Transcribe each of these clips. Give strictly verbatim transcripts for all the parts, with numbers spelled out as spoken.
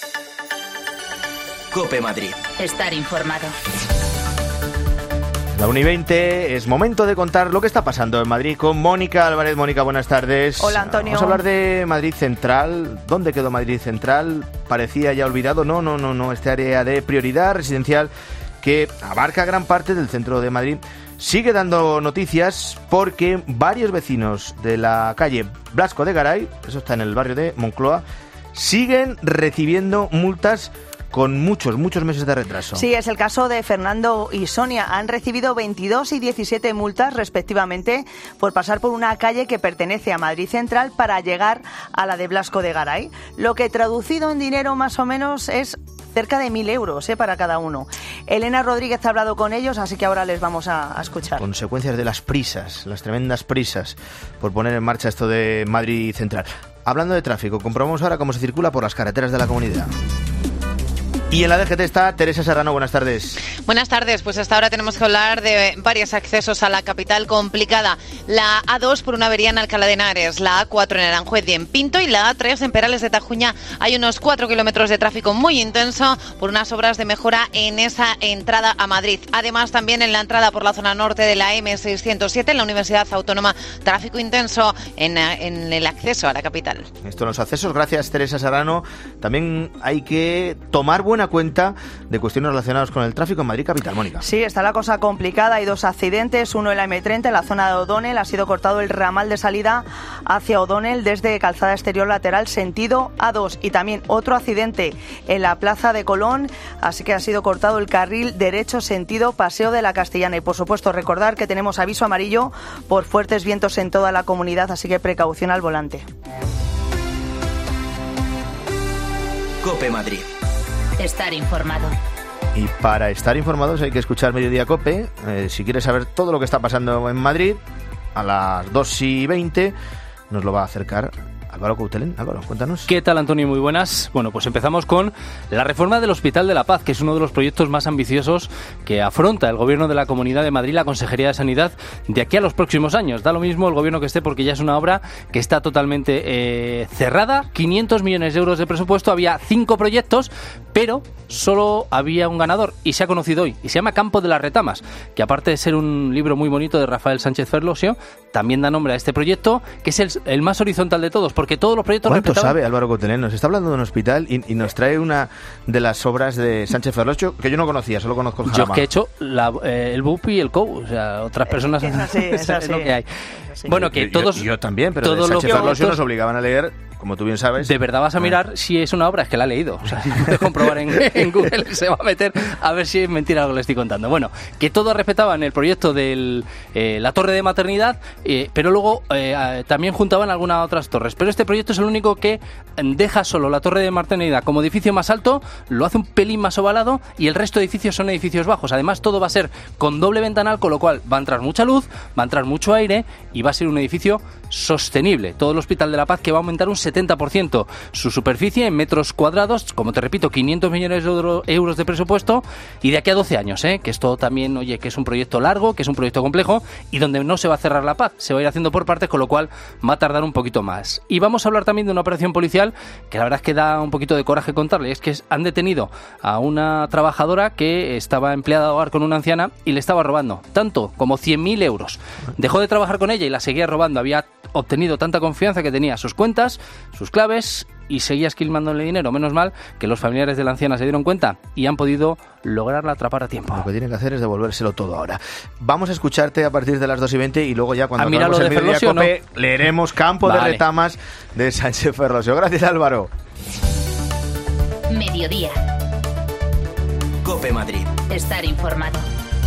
COPE Madrid. Estar informado. La una y veinte, es momento de contar lo que está pasando en Madrid con Mónica Álvarez. Mónica, buenas tardes. Hola, Antonio. Vamos a hablar de Madrid Central. ¿Dónde quedó Madrid Central? Parecía ya olvidado. No, no, no, no. Este área de prioridad residencial que abarca gran parte del centro de Madrid sigue dando noticias porque varios vecinos de la calle Blasco de Garay, eso está en el barrio de Moncloa, siguen recibiendo multas con muchos, muchos meses de retraso. Sí, es el caso de Fernando y Sonia. Han recibido veintidós y diecisiete multas respectivamente por pasar por una calle que pertenece a Madrid Central para llegar a la de Blasco de Garay. Lo que traducido en dinero más o menos es cerca de mil euros ¿eh? para cada uno. Elena Rodríguez ha hablado con ellos, así que ahora les vamos a, a escuchar. Consecuencias de las prisas, las tremendas prisas por poner en marcha esto de Madrid Central. Hablando de tráfico, comprobamos ahora cómo se circula por las carreteras de la comunidad. Y en la D G T está Teresa Serrano, buenas tardes. Buenas tardes, pues hasta ahora tenemos que hablar de varios accesos a la capital complicada. La A dos por una avería en Alcalá de Henares, la A cuatro en Aranjuez y en Pinto y la A tres en Perales de Tajuña. Hay unos cuatro kilómetros de tráfico muy intenso por unas obras de mejora en esa entrada a Madrid. Además, también en la entrada por la zona norte de la M seiscientos siete en la Universidad Autónoma, tráfico intenso en, en el acceso a la capital. Esto en los accesos, gracias Teresa Serrano. También hay que tomar buena cuenta de cuestiones relacionadas con el tráfico en Madrid capital, Mónica. Sí, está la cosa complicada. Hay dos accidentes, uno en la M treinta, en la zona de O'Donnell. Ha sido cortado el ramal de salida hacia O'Donnell desde calzada exterior lateral sentido A dos. Y también otro accidente en la plaza de Colón, así que ha sido cortado el carril derecho sentido Paseo de la Castellana. Y por supuesto recordar que tenemos aviso amarillo por fuertes vientos en toda la comunidad, así que precaución al volante. COPE Madrid. Estar informado. Y para estar informados hay que escuchar Mediodía COPE. Eh, si quieres saber todo lo que está pasando en Madrid, a las dos y veinte nos lo va a acercar Álvaro Coutelén. Álvaro, cuéntanos. ¿Qué tal, Antonio? Muy buenas. Bueno, pues empezamos con la reforma del Hospital de la Paz, que es uno de los proyectos más ambiciosos que afronta el Gobierno de la Comunidad de Madrid, la Consejería de Sanidad, de aquí a los próximos años. Da lo mismo el gobierno que esté, porque ya es una obra que está totalmente eh, cerrada. quinientos millones de euros de presupuesto, había cinco proyectos, pero solo había un ganador y se ha conocido hoy, y se llama Campo de las Retamas, que aparte de ser un libro muy bonito de Rafael Sánchez Ferlosio, también da nombre a este proyecto, que es el, el más horizontal de todos, porque todos los proyectos... ¿Cuánto respetaban... sabe Álvaro Coutelén? Nos está hablando de un hospital y, y nos trae una de las obras de Sánchez Ferlosio que yo no conocía, solo conozco el Jarama. Yo es que he hecho la, eh, el B U P y el C O U, o sea, otras personas... Es así, es así. Es lo que hay. Sí. Bueno, que yo, todos... Yo, yo también, pero todos de Sánchez los Ferlosio proyectos... nos obligaban a leer, como tú bien sabes. De verdad vas a mirar ah. si es una obra, es que la ha leído. O sea, puedes comprobar en, en Google, se va a meter a ver si es mentira lo que le estoy contando. Bueno, que todos respetaban el proyecto de eh, la torre de maternidad, eh, pero luego eh, también juntaban algunas otras torres. Pero este proyecto es el único que deja solo la torre de maternidad como edificio más alto, lo hace un pelín más ovalado y el resto de edificios son edificios bajos. Además, todo va a ser con doble ventanal, con lo cual va a entrar mucha luz, va a entrar mucho aire y va a ser un edificio sostenible. Todo el Hospital de la Paz, que va a aumentar un setenta por ciento su superficie en metros cuadrados, como te repito, quinientos millones de euros de presupuesto, y de aquí a doce años, ¿eh? que esto también, oye, que es un proyecto largo, que es un proyecto complejo y donde no se va a cerrar la Paz, se va a ir haciendo por partes, con lo cual va a tardar un poquito más. Y vamos a hablar también de una operación policial que la verdad es que da un poquito de coraje contarle, es que han detenido a una trabajadora que estaba empleada de hogar con una anciana y le estaba robando tanto como cien mil euros. Dejó de trabajar con ella y la seguía robando, había obtenido tanta confianza que tenía sus cuentas, sus claves y seguía esquilmándole dinero. Menos mal que los familiares de la anciana se dieron cuenta y han podido lograrla atrapar a tiempo. Lo que tienen que hacer es devolvérselo todo ahora. Vamos a escucharte a partir de las dos y veinte y luego ya cuando mira acabemos lo el de Mediodía Ferlosio, COPE ¿no? leeremos Campo vale. de Retamas de Sánchez Ferlosio. Gracias, Álvaro. Mediodía. COPE Madrid. Estar informado.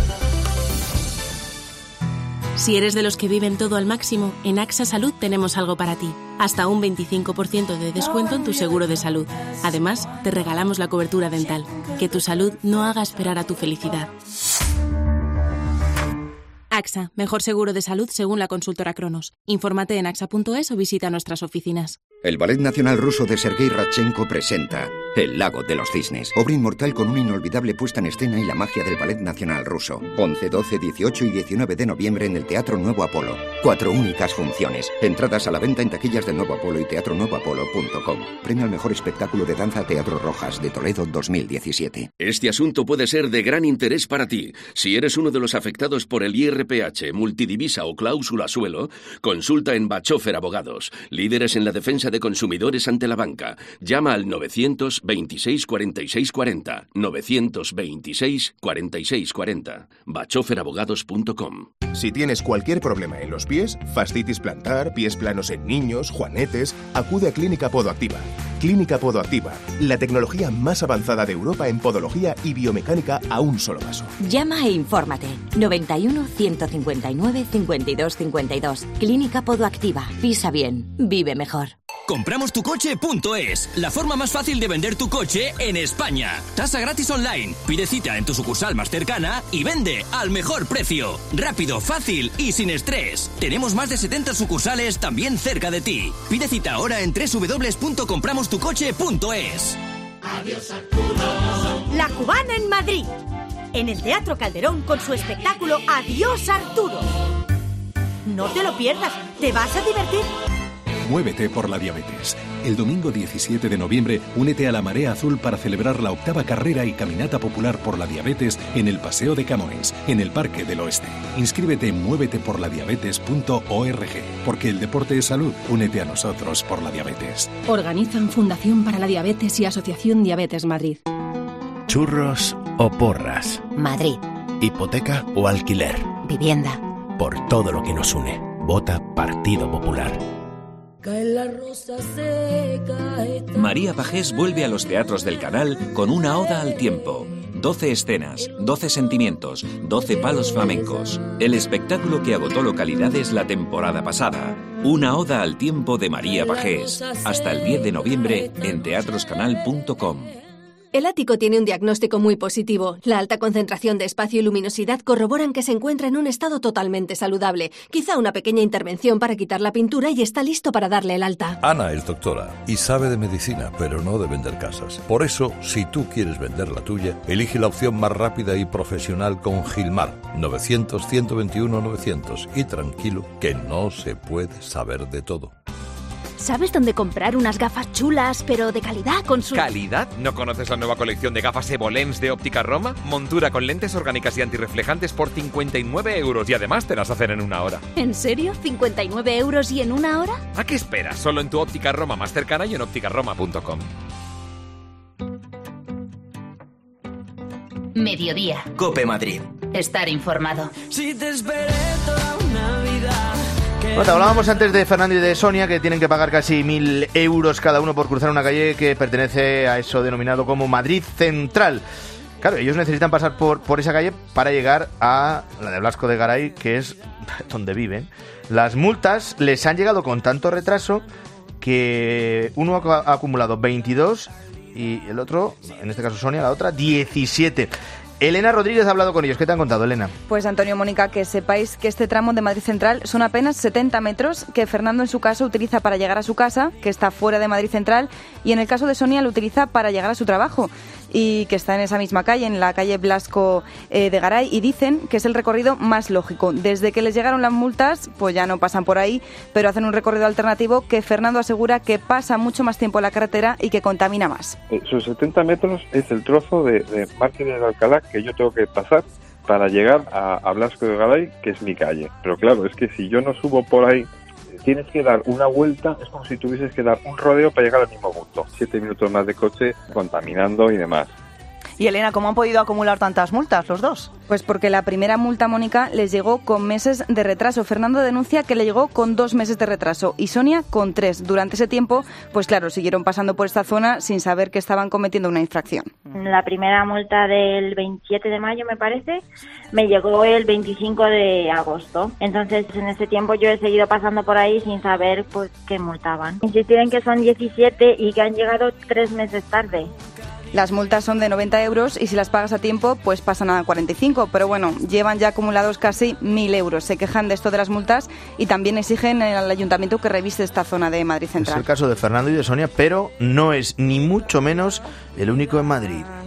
Si eres de los que viven todo al máximo, en AXA Salud tenemos algo para ti. Hasta un veinticinco por ciento de descuento en tu seguro de salud. Además, te regalamos la cobertura dental. Que tu salud no haga esperar a tu felicidad. AXA, mejor seguro de salud según la consultora Cronos. Infórmate en axa punto es o visita nuestras oficinas. El Ballet Nacional Ruso de Sergei Radchenko presenta El lago de los cisnes. Obra inmortal con una inolvidable puesta en escena y la magia del Ballet Nacional Ruso. once, doce, dieciocho y diecinueve de noviembre en el Teatro Nuevo Apolo. Cuatro únicas funciones. Entradas a la venta en taquillas del Nuevo Apolo y teatro nuevo apolo punto com. Premio al mejor espectáculo de danza Teatro Rojas de Toledo dos mil diecisiete. Este asunto puede ser de gran interés para ti. Si eres uno de los afectados por el I R P H, multidivisa o cláusula suelo, consulta en Bachofer Abogados, líderes en la defensa de consumidores ante la banca. Llama al novecientos veintiséis cuarenta y seis cuarenta, novecientos veintiséis cuarenta y seis cuarenta, bachofer abogados punto com. Si tienes cualquier problema en los pies, fascitis plantar, pies planos en niños, juanetes, acude a Clínica Podoactiva. Clínica Podoactiva, la tecnología más avanzada de Europa en podología y biomecánica a un solo paso. Llama e infórmate. noventa y uno, ciento cincuenta y nueve, cincuenta y dos cincuenta y dos. Clínica Podoactiva. Pisa bien. Vive mejor. compramos tu coche punto es, la forma más fácil de vender tu coche en España. Tasa gratis online. Pide cita en tu sucursal más cercana y vende al mejor precio. Rápido, fácil y sin estrés. Tenemos más de setenta sucursales también cerca de ti. Pide cita ahora en doble u doble u doble u punto compramos tu coche punto es. Adiós Arturo. La Cubana en Madrid. En el Teatro Calderón con su espectáculo Adiós Arturo. No te lo pierdas, te vas a divertir. Muévete por la diabetes. El domingo diecisiete de noviembre, únete a la Marea Azul para celebrar la octava carrera y caminata popular por la diabetes en el Paseo de Camões, en el Parque del Oeste. Inscríbete en muévete por la diabetes punto org, porque el deporte es salud. Únete a nosotros por la diabetes. Organizan Fundación para la Diabetes y Asociación Diabetes Madrid. Churros o porras. Madrid. Hipoteca o alquiler. Vivienda. Por todo lo que nos une. Vota Partido Popular. María Pajés vuelve a los teatros del Canal con una oda al tiempo. doce escenas, doce sentimientos, doce palos flamencos. El espectáculo que agotó localidades la temporada pasada. Una oda al tiempo de María Pajés. Hasta el diez de noviembre en teatroscanal punto com. El ático tiene un diagnóstico muy positivo. La alta concentración de espacio y luminosidad corroboran que se encuentra en un estado totalmente saludable. Quizá una pequeña intervención para quitar la pintura y está listo para darle el alta. Ana es doctora y sabe de medicina, pero no de vender casas. Por eso, si tú quieres vender la tuya, elige la opción más rápida y profesional con Gilmar. novecientos, ciento veintiuno, novecientos. Y tranquilo, que no se puede saber de todo. ¿Sabes dónde comprar unas gafas chulas, pero de calidad con su... ¿Calidad? ¿No conoces la nueva colección de gafas Evolens de Óptica Roma? Montura con lentes orgánicas y antirreflejantes por cincuenta y nueve euros y además te las hacen en una hora. ¿En serio? ¿cincuenta y nueve euros y en una hora? ¿A qué esperas? Solo en tu Óptica Roma más cercana y en óptica roma punto com. Mediodía. COPE Madrid. Estar informado. Si te esperé toda una vida. Bueno, hablábamos antes de Fernando y de Sonia, que tienen que pagar casi mil euros cada uno por cruzar una calle que pertenece a eso denominado como Madrid Central. Claro, ellos necesitan pasar por, por esa calle para llegar a la de Blasco de Garay, que es donde viven. Las multas les han llegado con tanto retraso que uno ha acumulado veintidós y el otro, en este caso Sonia, la otra, diecisiete. Elena Rodríguez ha hablado con ellos. ¿Qué te han contado, Elena? Pues Antonio, Mónica, que sepáis que este tramo de Madrid Central son apenas setenta metros que Fernando en su caso utiliza para llegar a su casa, que está fuera de Madrid Central, y en el caso de Sonia lo utiliza para llegar a su trabajo y que está en esa misma calle, en la calle Blasco eh, de Garay, y dicen que es el recorrido más lógico. Desde que les llegaron las multas, pues ya no pasan por ahí, pero hacen un recorrido alternativo que Fernando asegura que pasa mucho más tiempo en la carretera y que contamina más. Esos setenta metros es el trozo de, de Mártires de Alcalá que yo tengo que pasar para llegar a, a Blasco de Garay, que es mi calle. Pero claro, es que si yo no subo por ahí, tienes que dar una vuelta, es como si tuvieses que dar un rodeo para llegar al mismo punto. Siete minutos más de coche, contaminando y demás. Y Elena, ¿cómo han podido acumular tantas multas los dos? Pues porque la primera multa, Mónica, les llegó con meses de retraso. Fernando denuncia que le llegó con dos meses de retraso y Sonia con tres. Durante ese tiempo, pues claro, siguieron pasando por esta zona sin saber que estaban cometiendo una infracción. La primera multa del veintisiete de mayo, me parece, me llegó el veinticinco de agosto. Entonces, en ese tiempo yo he seguido pasando por ahí sin saber pues qué multaban. Insistir en que son diecisiete y que han llegado tres meses tarde. Las multas son de noventa euros y si las pagas a tiempo, pues pasan a cuarenta y cinco. Pero bueno, llevan ya acumulados casi mil euros. Se quejan de esto de las multas y también exigen al ayuntamiento que revise esta zona de Madrid Central. Es el caso de Fernando y de Sonia, pero no es ni mucho menos el único en Madrid.